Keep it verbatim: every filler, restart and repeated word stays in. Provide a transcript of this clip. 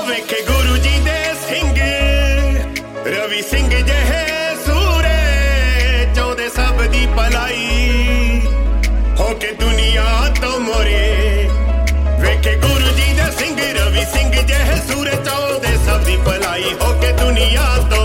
ਵੇਖੇ ਗੁਰੂ ਜੀ ਦੇ ਸਿੰਘ ਰਵੀ ਸਿੰਘ ਜਿਹੇ ਸੂਰੇ ਚਾਹੁੰਦੇ ਸਭ ਦੀ ਭਲਾਈ ਹੋ ਕੇ ਦੁਨੀਆ ਤੋਂ ਮੋਰੇ ਵੇਖੇ ਗੁਰੂ ਜੀ ਦੇ ਸਿੰਘ ਰਵੀ ਸਿੰਘ ਜਿਹੇ ਸੂਰੇ ਚਾਹੁੰਦੇ ਸਭ ਦੀ ਭਲਾਈ ਹੋ ਕੇ ਦੁਨੀਆ ਤੋਂ